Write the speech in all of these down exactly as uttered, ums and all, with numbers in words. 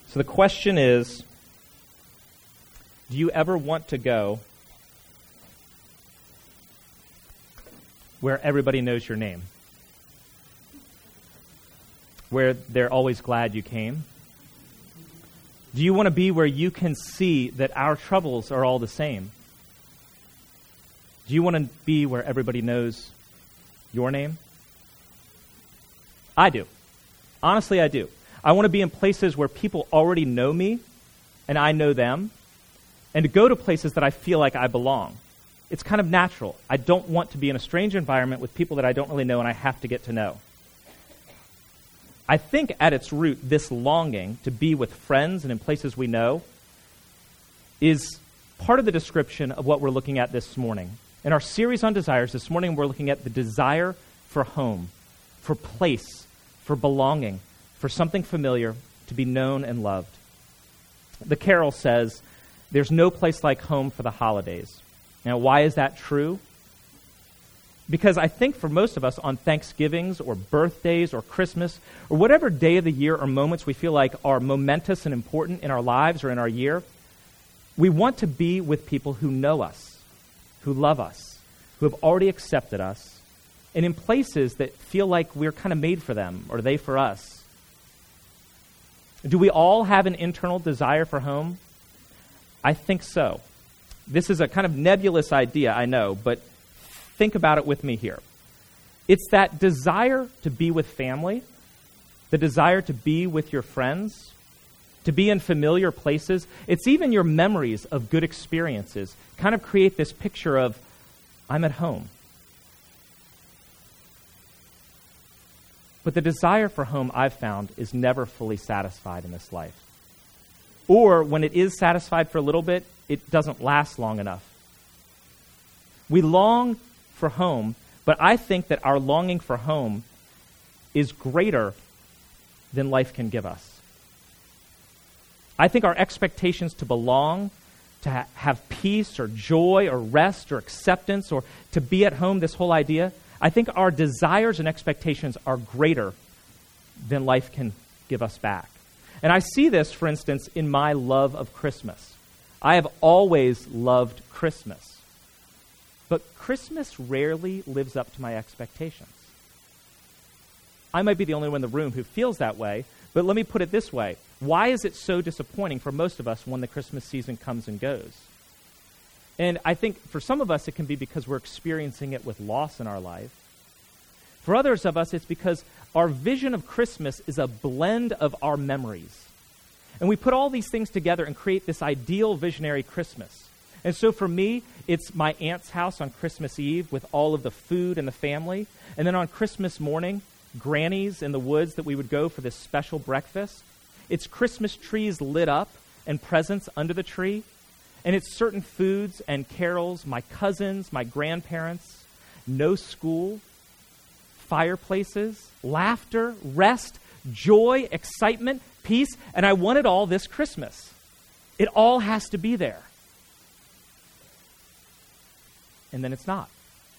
So the question is, do you ever want to go where everybody knows your name? Where they're always glad you came? Do you want to be where you can see that our troubles are all the same? Do you want to be where everybody knows your name? I do. Honestly, I do. I want to be in places where people already know me and I know them, and to go to places that I feel like I belong. It's kind of natural. I don't want to be in a strange environment with people that I don't really know and I have to get to know. I think at its root, this longing to be with friends and in places we know is part of the description of what we're looking at this morning. In our series on desires, this morning we're looking at the desire for home, for place, for belonging, for something familiar, to be known and loved. The carol says, "There's no place like home for the holidays." Now, why is that true? Because I think for most of us on Thanksgivings or birthdays or Christmas or whatever day of the year or moments we feel like are momentous and important in our lives or in our year, we want to be with people who know us, who love us, who have already accepted us, and in places that feel like we're kind of made for them or they for us. Do we all have an internal desire for home? I think so. This is a kind of nebulous idea, I know, but think about it with me here. It's that desire to be with family, the desire to be with your friends, to be in familiar places. It's even your memories of good experiences kind of create this picture of, I'm at home. But the desire for home, I've found, is never fully satisfied in this life. Or when it is satisfied for a little bit, it doesn't last long enough. We long for home, but I think that our longing for home is greater than life can give us. I think our expectations to belong, to ha- have peace or joy or rest or acceptance or to be at home, this whole idea, I think our desires and expectations are greater than life can give us back. And I see this, for instance, in my love of Christmas. I have always loved Christmas. But Christmas rarely lives up to my expectations. I might be the only one in the room who feels that way, but let me put it this way. Why is it so disappointing for most of us when the Christmas season comes and goes? And I think for some of us it can be because we're experiencing it with loss in our life. For others of us, it's because our vision of Christmas is a blend of our memories. And we put all these things together and create this ideal visionary Christmas. And so for me, it's my aunt's house on Christmas Eve with all of the food and the family. And then on Christmas morning, Granny's in the woods that we would go for this special breakfast. It's Christmas trees lit up and presents under the tree. And it's certain foods and carols, my cousins, my grandparents, no school, fireplaces, laughter, rest, joy, excitement, peace. And I want it all this Christmas. It all has to be there. And then it's not.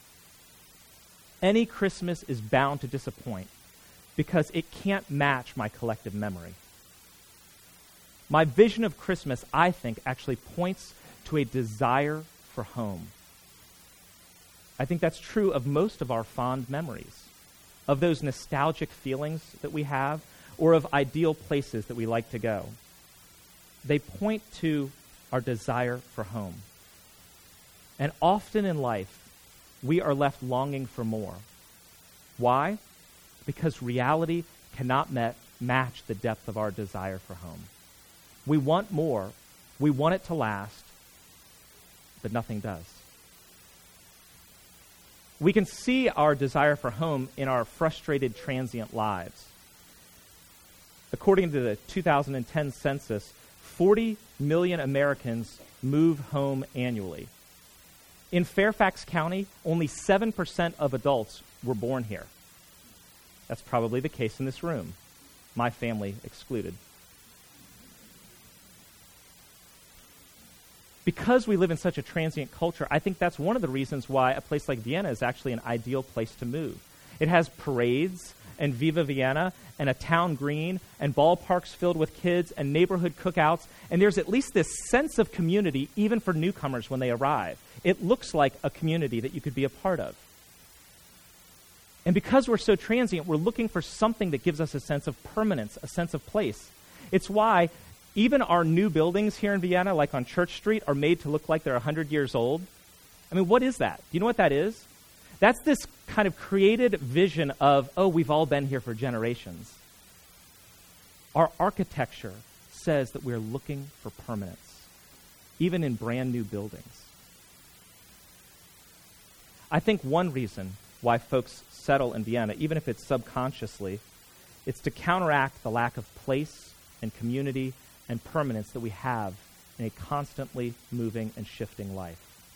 Any Christmas is bound to disappoint because it can't match my collective memory. My vision of Christmas, I think, actually points to a desire for home. I think that's true of most of our fond memories, of those nostalgic feelings that we have, or of ideal places that we like to go. They point to our desire for home. And often in life, we are left longing for more. Why? Because reality cannot met, match the depth of our desire for home. We want more. We want it to last, but nothing does. We can see our desire for home in our frustrated, transient lives. According to the two thousand ten census, forty million Americans move home annually. In Fairfax County, only seven percent of adults were born here. That's probably the case in this room, my family excluded. Because we live in such a transient culture, I think that's one of the reasons why a place like Vienna is actually an ideal place to move. It has parades and Viva Vienna and a town green and ballparks filled with kids and neighborhood cookouts, and there's at least this sense of community even for newcomers when they arrive. It looks like a community that you could be a part of. And because we're so transient, we're looking for something that gives us a sense of permanence, a sense of place. It's why even our new buildings here in Vienna, like on Church Street, are made to look like they're one hundred years old. I mean, what is that? Do you know what that is? That's this kind of created vision of, oh, we've all been here for generations. Our architecture says that we're looking for permanence, even in brand new buildings. I think one reason why folks settle in Vienna, even if it's subconsciously, it's to counteract the lack of place and community and permanence that we have in a constantly moving and shifting life.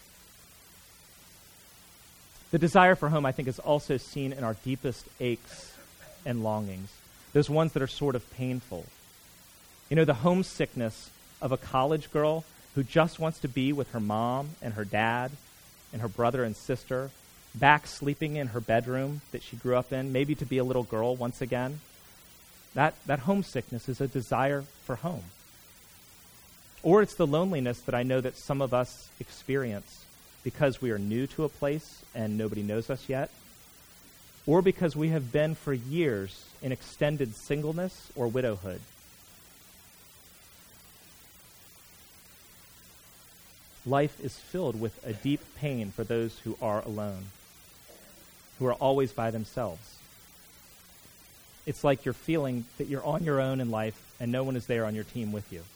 The desire for home, I think, is also seen in our deepest aches and longings, those ones that are sort of painful. You know, the homesickness of a college girl who just wants to be with her mom and her dad and her brother and sister, back sleeping in her bedroom that she grew up in, maybe to be a little girl once again. That, that homesickness is a desire for home. Or it's the loneliness that I know that some of us experience because we are new to a place and nobody knows us yet, or because we have been for years in extended singleness or widowhood. Life is filled with a deep pain for those who are alone, who are always by themselves. It's like you're feeling that you're on your own in life and no one is there on your team with you.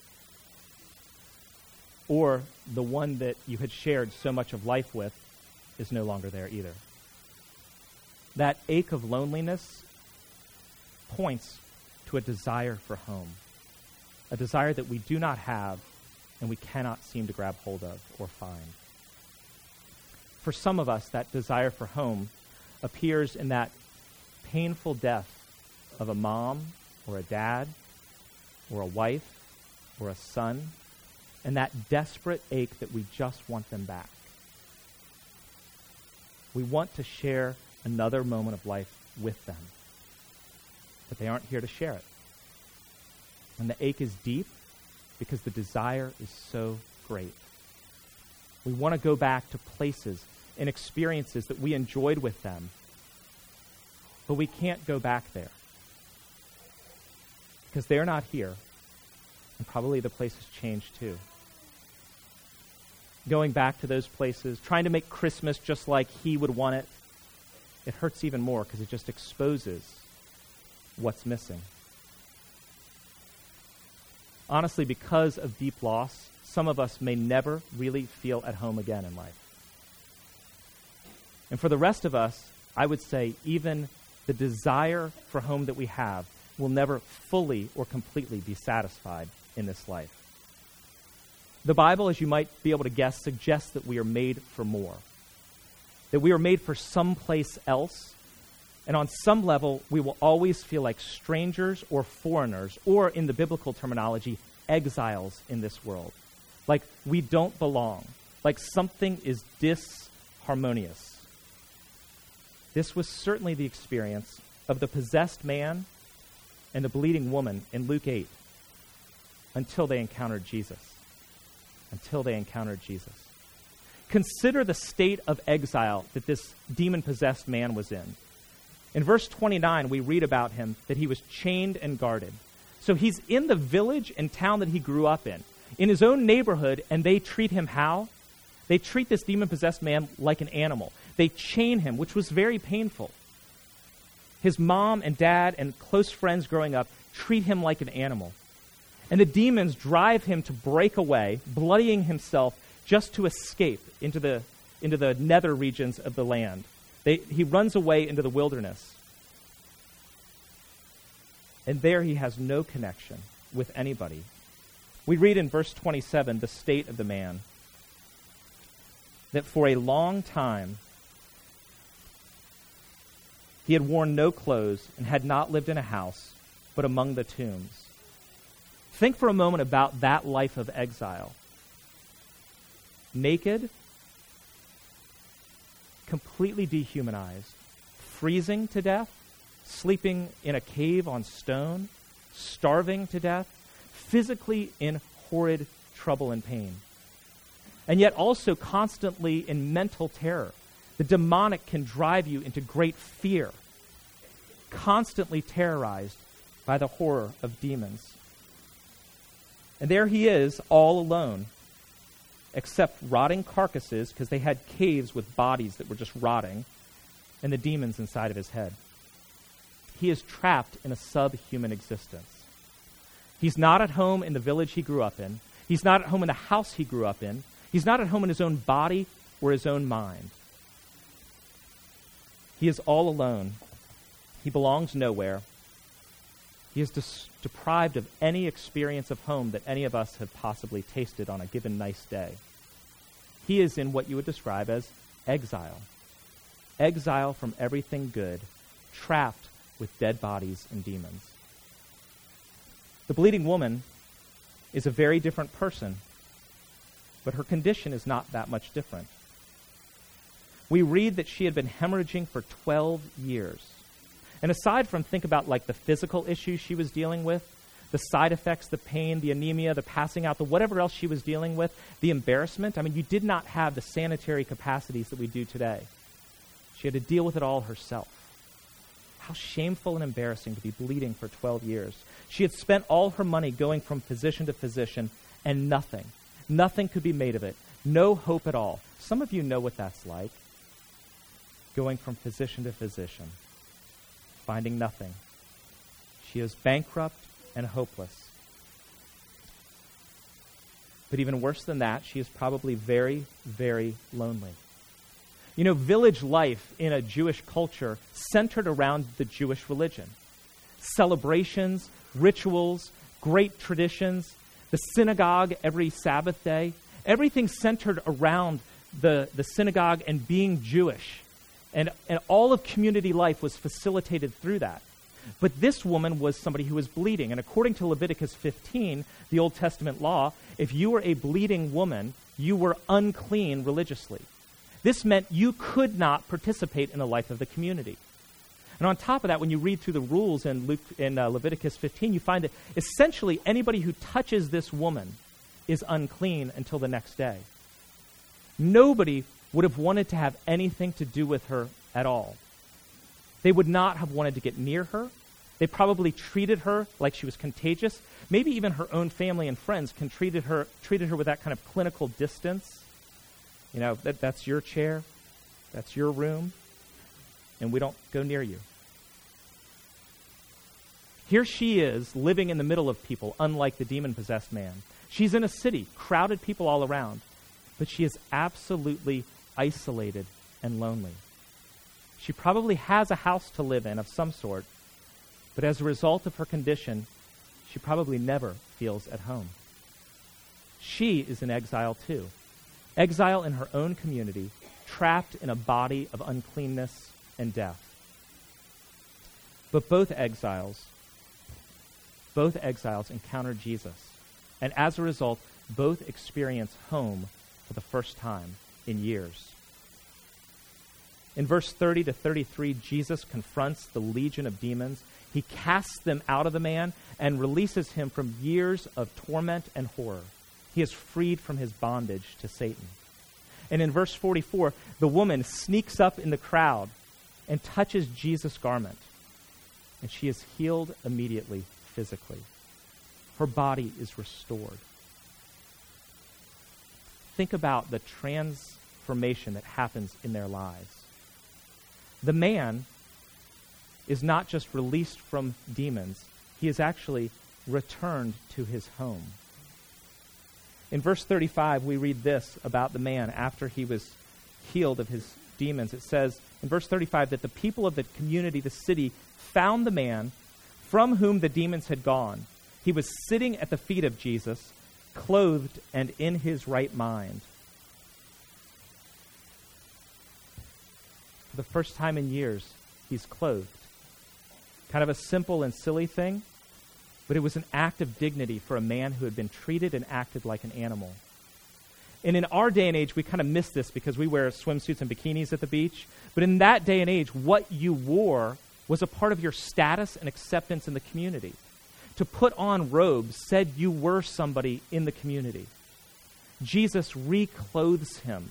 Or the one that you had shared so much of life with is no longer there either. That ache of loneliness points to a desire for home, a desire that we do not have and we cannot seem to grab hold of or find. For some of us, that desire for home appears in that painful death of a mom or a dad or a wife or a son, and that desperate ache that we just want them back. We want to share another moment of life with them, but they aren't here to share it. And the ache is deep because the desire is so great. We want to go back to places and experiences that we enjoyed with them, but we can't go back there because they're not here, and probably the place has changed too. Going back to those places, trying to make Christmas just like he would want it, it hurts even more because it just exposes what's missing. Honestly, because of deep loss, some of us may never really feel at home again in life. And for the rest of us, I would say even the desire for home that we have will never fully or completely be satisfied in this life. The Bible, as you might be able to guess, suggests that we are made for more, that we are made for someplace else, and on some level, we will always feel like strangers or foreigners, or in the biblical terminology, exiles in this world. Like we don't belong, like something is disharmonious. This was certainly the experience of the possessed man and the bleeding woman in Luke eight until they encountered Jesus. Until they encountered Jesus. Consider the state of exile that this demon-possessed man was in. In verse twenty-nine, we read about him that he was chained and guarded. So he's in the village and town that he grew up in, in his own neighborhood, and they treat him how? They treat this demon-possessed man like an animal. They chain him, which was very painful. His mom and dad and close friends growing up treat him like an animal. And the demons drive him to break away, bloodying himself just to escape into the, into the nether regions of the land. They, he runs away into the wilderness. And there he has no connection with anybody. We read in verse twenty-seven the state of the man, that for a long time he had worn no clothes and had not lived in a house, but among the tombs. Think for a moment about that life of exile. Naked, completely dehumanized, freezing to death, sleeping in a cave on stone, starving to death, physically in horrid trouble and pain, and yet also constantly in mental terror. The demonic can drive you into great fear, constantly terrorized by the horror of demons. And there he is, all alone, except rotting carcasses, because they had caves with bodies that were just rotting, and the demons inside of his head. He is trapped in a subhuman existence. He's not at home in the village he grew up in. He's not at home in the house he grew up in. He's not at home in his own body or his own mind. He is all alone. He belongs nowhere. He is dis- deprived of any experience of home that any of us have possibly tasted on a given nice day. He is in what you would describe as exile. Exile from everything good, trapped with dead bodies and demons. The bleeding woman is a very different person, but her condition is not that much different. We read that she had been hemorrhaging for twelve years. And aside from think about like the physical issues she was dealing with, the side effects, the pain, the anemia, the passing out, the whatever else she was dealing with, the embarrassment, I mean, you did not have the sanitary capacities that we do today. She had to deal with it all herself. How shameful and embarrassing to be bleeding for twelve years. She had spent all her money going from physician to physician, and nothing, nothing could be made of it. No hope at all. Some of you know what that's like. Going from physician to physician, finding nothing. She is bankrupt and hopeless. But even worse than that, she is probably very, very lonely. You know, village life in a Jewish culture centered around the Jewish religion. Celebrations, rituals, great traditions, the synagogue every Sabbath day, everything centered around the, the synagogue and being Jewish. And, and all of community life was facilitated through that. But this woman was somebody who was bleeding. And according to Leviticus fifteen, the Old Testament law, if you were a bleeding woman, you were unclean religiously. This meant you could not participate in the life of the community. And on top of that, when you read through the rules in, Luke, in uh, Leviticus fifteen, you find that essentially anybody who touches this woman is unclean until the next day. Nobody would have wanted to have anything to do with her at all. They would not have wanted to get near her. They probably treated her like she was contagious. Maybe even her own family and friends can treated her treated her with that kind of clinical distance. You know, that, that's your chair, that's your room, and we don't go near you. Here she is, living in the middle of people, unlike the demon-possessed man. She's in a city, crowded people all around, but she is absolutely isolated and lonely. She probably has a house to live in of some sort, but as a result of her condition, she probably never feels at home. She is in exile too. Exile in her own community, trapped in a body of uncleanness and death. But both exiles, both exiles encounter Jesus, and as a result, both experience home for the first time in years. In verse thirty to thirty-three, Jesus confronts the legion of demons. He casts them out of the man and releases him from years of torment and horror. He is freed from his bondage to Satan. And in verse forty-four, the woman sneaks up in the crowd and touches Jesus' garment. And she is healed immediately physically. Her body is restored. Think about the transformation that happens in their lives. The man is not just released from demons, he is actually returned to his home. In verse thirty-five, we read this about the man after he was healed of his demons. It says in verse thirty-five that the people of the community, the city, found the man from whom the demons had gone. He was sitting at the feet of Jesus, clothed and in his right mind. For the first time in years, he's clothed. Kind of a simple and silly thing, but it was an act of dignity for a man who had been treated and acted like an animal. And in our day and age, we kind of miss this because we wear swimsuits and bikinis at the beach. But in that day and age, what you wore was a part of your status and acceptance in the community. To put on robes said you were somebody in the community. Jesus reclothes him.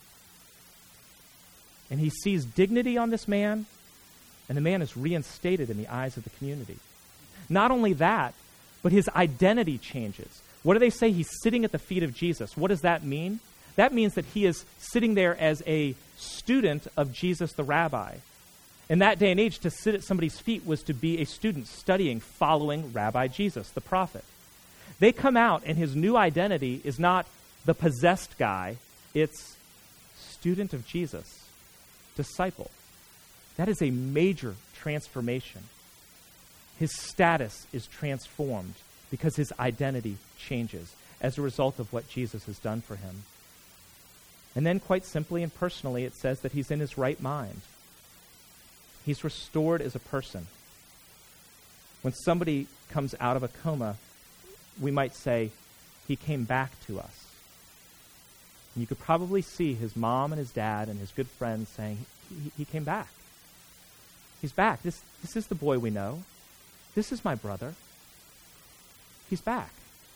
And he sees dignity on this man, and the man is reinstated in the eyes of the community. Not only that, but his identity changes. What do they say? He's sitting at the feet of Jesus. What does that mean? That means that he is sitting there as a student of Jesus the rabbi. In that day and age, to sit at somebody's feet was to be a student studying, following Rabbi Jesus, the prophet. They come out, and his new identity is not the possessed guy. It's student of Jesus, disciple. That is a major transformation. His status is transformed because his identity changes as a result of what Jesus has done for him. And then quite simply and personally, it says that he's in his right mind. He's restored as a person. When somebody comes out of a coma, we might say, he came back to us. And you could probably see his mom and his dad and his good friends saying, he, he came back. He's back. This, this is the boy we know. This is my brother. He's back.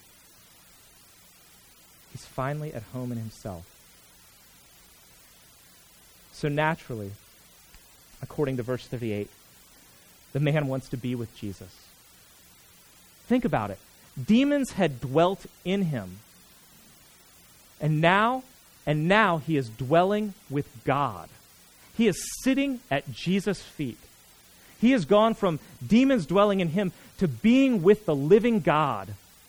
He's finally at home in himself. So naturally, according to verse thirty-eight, the man wants to be with Jesus. Think about it. Demons had dwelt in him. And now, and now he is dwelling with God. He is sitting at Jesus' feet. He has gone from demons dwelling in him to being with the living God.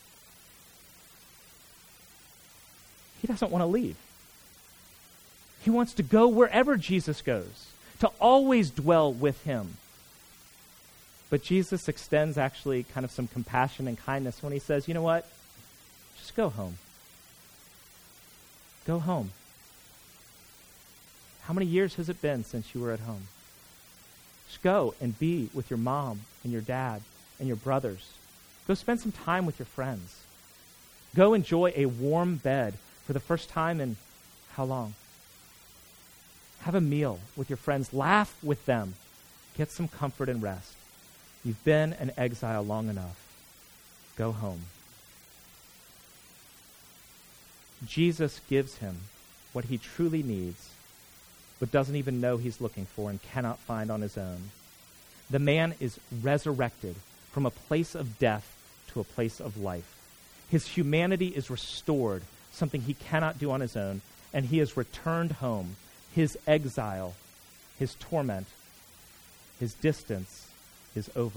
He doesn't want to leave. He wants to go wherever Jesus goes, to always dwell with him. But Jesus extends actually kind of some compassion and kindness when he says, you know what? Just go home. Go home. How many years has it been since you were at home? Just go and be with your mom and your dad and your brothers. Go spend some time with your friends. Go enjoy a warm bed for the first time in how long? Have a meal with your friends. Laugh with them. Get some comfort and rest. You've been an exile long enough. Go home. Jesus gives him what he truly needs, but doesn't even know he's looking for and cannot find on his own. The man is resurrected from a place of death to a place of life. His humanity is restored, something he cannot do on his own, and he is returned home. His exile, his torment, his distance is over.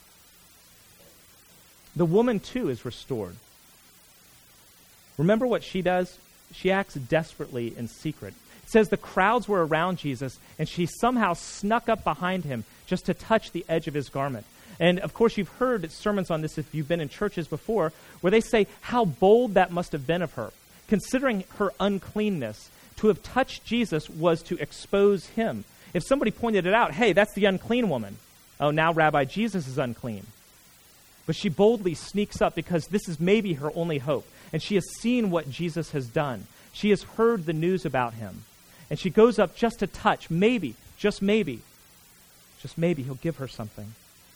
The woman, too, is restored. Remember what she does? She acts desperately in secret. It says the crowds were around Jesus, and she somehow snuck up behind him just to touch the edge of his garment. And, of course, you've heard sermons on this if you've been in churches before, where they say how bold that must have been of her, considering her uncleanness. To have touched Jesus was to expose him. If somebody pointed it out, hey, that's the unclean woman. Oh, now Rabbi Jesus is unclean. But she boldly sneaks up because this is maybe her only hope. And she has seen what Jesus has done. She has heard the news about him. And she goes up just to touch. Maybe, just maybe, just maybe he'll give her something.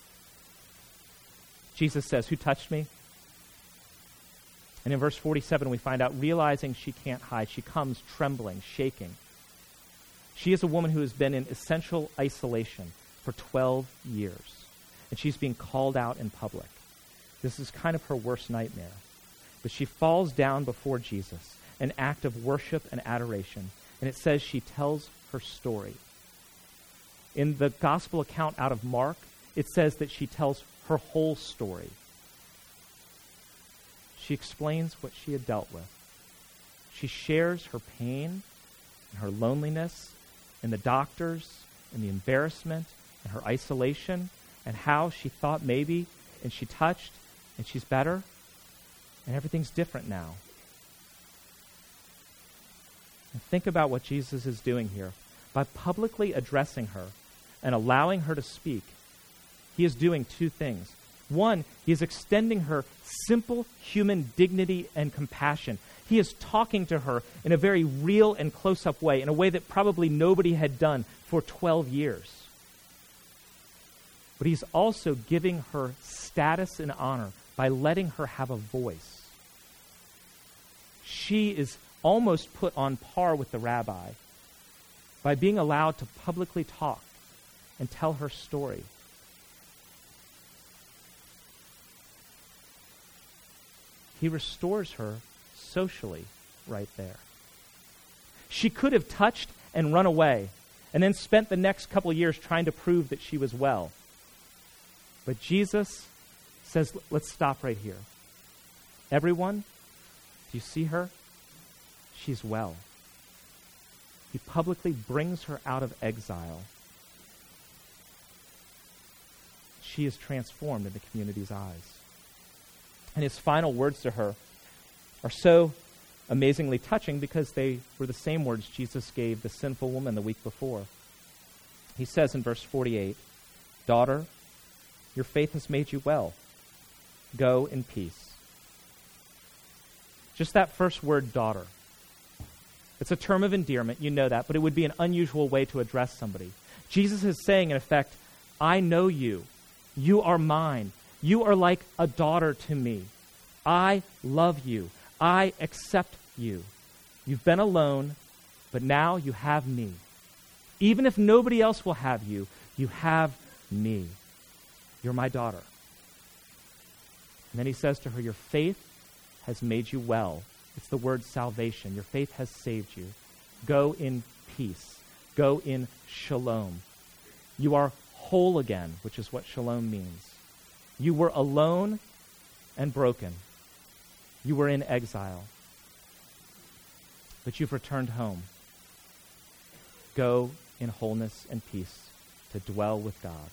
Jesus says, who touched me? And in verse forty-seven, we find out, realizing she can't hide, she comes trembling, shaking. She is a woman who has been in essential isolation for twelve years. And she's being called out in public. This is kind of her worst nightmare. But she falls down before Jesus, an act of worship and adoration. And it says she tells her story. In the gospel account out of Mark, it says that she tells her whole story. She explains what she had dealt with. She shares her pain and her loneliness and the doctors and the embarrassment and her isolation and how she thought maybe and she touched and she's better and everything's different now. And think about what Jesus is doing here. By publicly addressing her and allowing her to speak, he is doing two things. One, he is extending her simple human dignity and compassion. He is talking to her in a very real and close-up way, in a way that probably nobody had done for twelve years. but he's also giving her status and honor by letting her have a voice. She is almost put on par with the rabbi by being allowed to publicly talk and tell her story. He restores her socially right there. She could have touched and run away and then spent the next couple of years trying to prove that she was well. But Jesus says, let's stop right here. Everyone, do you see her? She's well. He publicly brings her out of exile. She is transformed in the community's eyes. And his final words to her are so amazingly touching because they were the same words Jesus gave the sinful woman the week before. He says in verse forty-eight, "Daughter, your faith has made you well. Go in peace." Just that first word, daughter. It's a term of endearment, you know that, but it would be an unusual way to address somebody. Jesus is saying, in effect, I know you. You are mine. You are like a daughter to me. I love you. I accept you. You've been alone, but now you have me. Even if nobody else will have you, you have me. You're my daughter. And then he says to her, your faith has made you well. It's the word salvation. Your faith has saved you. Go in peace. Go in shalom. You are whole again, which is what shalom means. You were alone and broken. You were in exile. But you've returned home. Go in wholeness and peace to dwell with God.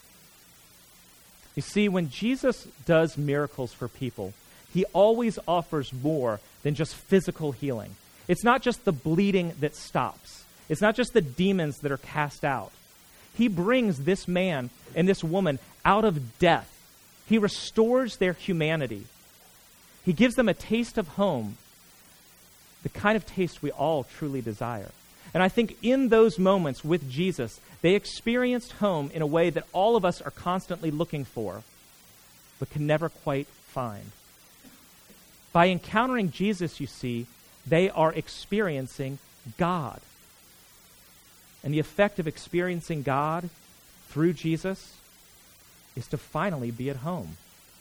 You see, when Jesus does miracles for people, he always offers more than just physical healing. It's not just the bleeding that stops. It's not just the demons that are cast out. He brings this man and this woman out of death. He restores their humanity. He gives them a taste of home, the kind of taste we all truly desire. And I think in those moments with Jesus, they experienced home in a way that all of us are constantly looking for, but can never quite find. By encountering Jesus, you see, they are experiencing God. And the effect of experiencing God through Jesus is to finally be at home.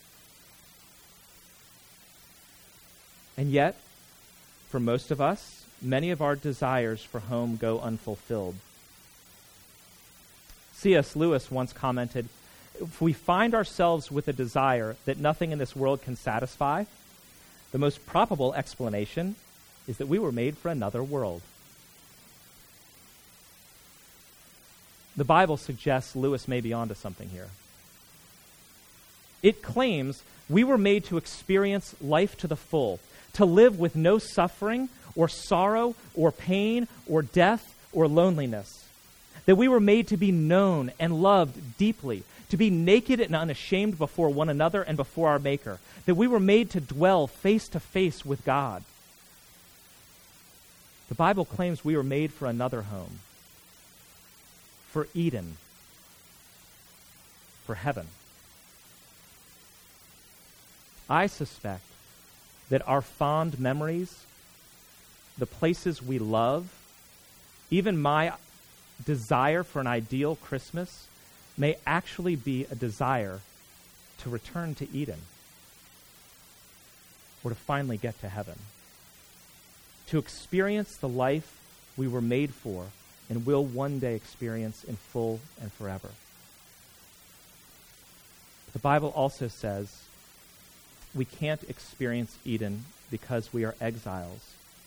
And yet, for most of us, many of our desires for home go unfulfilled. C S Lewis once commented, if we find ourselves with a desire that nothing in this world can satisfy, the most probable explanation is that we were made for another world. The Bible suggests Lewis may be onto something here. It claims we were made to experience life to the full, to live with no suffering or sorrow or pain or death or loneliness. That we were made to be known and loved deeply, to be naked and unashamed before one another and before our Maker. That we were made to dwell face to face with God. The Bible claims we were made for another home. For Eden. For heaven. I suspect that our fond memories, the places we love, even my desire for an ideal Christmas may actually be a desire to return to Eden or to finally get to heaven, to experience the life we were made for and will one day experience in full and forever. The Bible also says we can't experience Eden because we are exiles.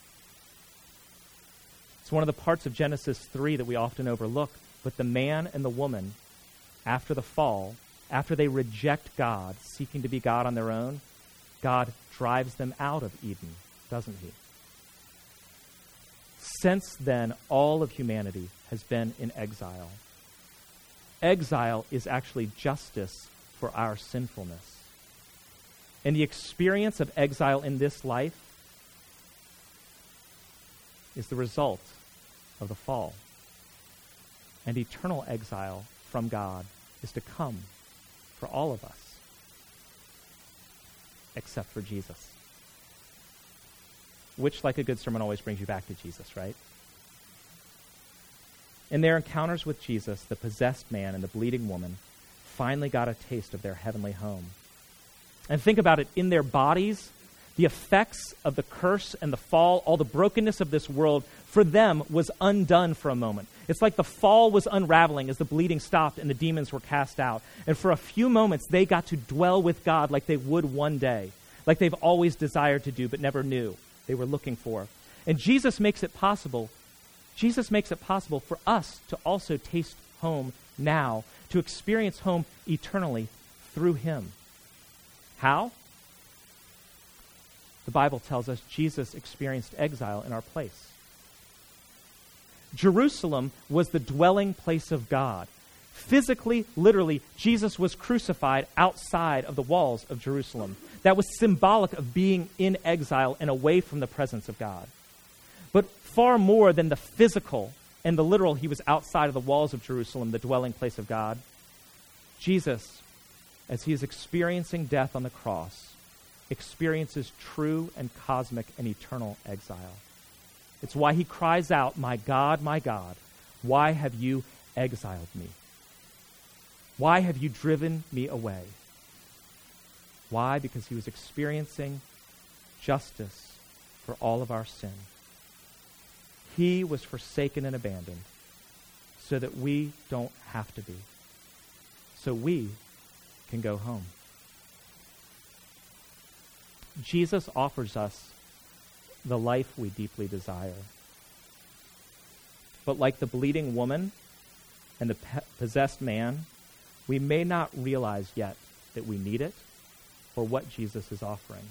It's one of the parts of Genesis three that we often overlook, but the man and the woman, after the fall, after they reject God, seeking to be God on their own, God drives them out of Eden, doesn't he? Since then, all of humanity has been in exile. Exile is actually justice for our sinfulness. And the experience of exile in this life is the result of the fall. And eternal exile from God is to come for all of us, except for Jesus. Which, like a good sermon, always brings you back to Jesus, right? In their encounters with Jesus, the possessed man and the bleeding woman finally got a taste of their heavenly home. And think about it, in their bodies, the effects of the curse and the fall, all the brokenness of this world, for them was undone for a moment. It's like the fall was unraveling as the bleeding stopped and the demons were cast out. And for a few moments, they got to dwell with God like they would one day, like they've always desired to do but never knew they were looking for. And Jesus makes it possible. Jesus makes it possible for us to also taste home now, to experience home eternally through him. How? The Bible tells us Jesus experienced exile in our place. Jerusalem was the dwelling place of God. Physically, literally, Jesus was crucified outside of the walls of Jerusalem. That was symbolic of being in exile and away from the presence of God. But far more than the physical and the literal, he was outside of the walls of Jerusalem, the dwelling place of God. Jesus, as he is experiencing death on the cross, experiences true and cosmic and eternal exile. It's why he cries out, "My God, my God, why have you exiled me? Why have you driven me away?" Why? Because he was experiencing justice for all of our sin. He was forsaken and abandoned so that we don't have to be, so we can go home. Jesus offers us the life we deeply desire. But like the bleeding woman and the pe- possessed man, we may not realize yet that we need it or what Jesus is offering.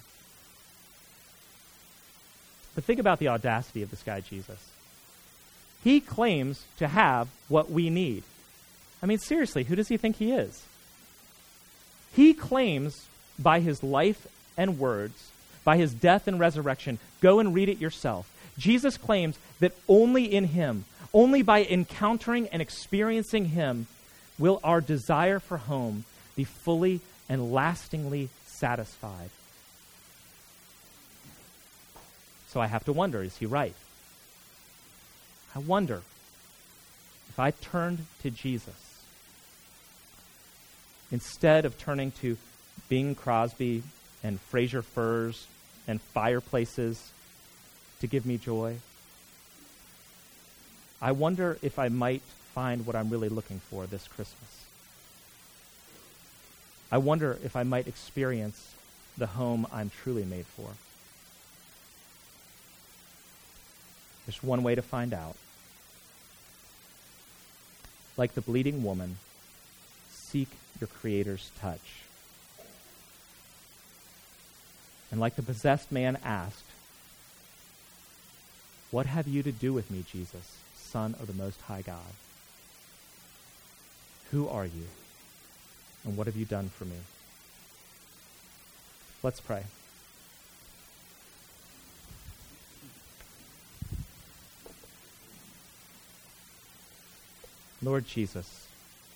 But think about the audacity of this guy, Jesus. He claims to have what we need. I mean, seriously, who does he think he is? He claims by his life and words, by his death and resurrection, go and read it yourself. Jesus claims that only in him, only by encountering and experiencing him, will our desire for home be fully and lastingly satisfied. So I have to wonder, is he right? I wonder if I turned to Jesus instead of turning to Bing Crosby and Fraser Furs and fireplaces to give me joy. I wonder if I might find what I'm really looking for this Christmas. I wonder if I might experience the home I'm truly made for. There's one way to find out. Like the bleeding woman, seek your Creator's touch. And like the possessed man asked, "What have you to do with me, Jesus, Son of the Most High God? Who are you, and what have you done for me?" Let's pray. Lord Jesus,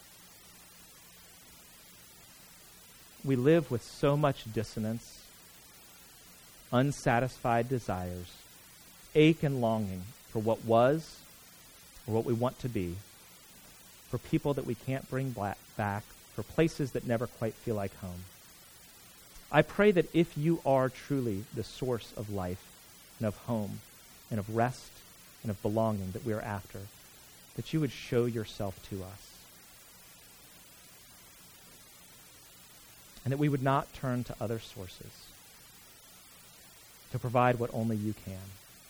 we live with so much dissonance, unsatisfied desires, ache and longing for what was or what we want to be, for people that we can't bring back, for places that never quite feel like home. I pray that if you are truly the source of life and of home and of rest and of belonging that we are after, that you would show yourself to us. And that we would not turn to other sources to provide what only you can.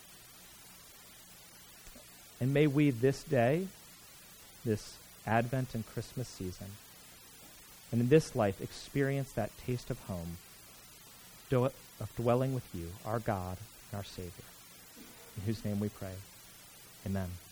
And may we this day, this Advent and Christmas season, and in this life experience that taste of home, of dwelling with you, our God and our Savior, in whose name we pray. Amen.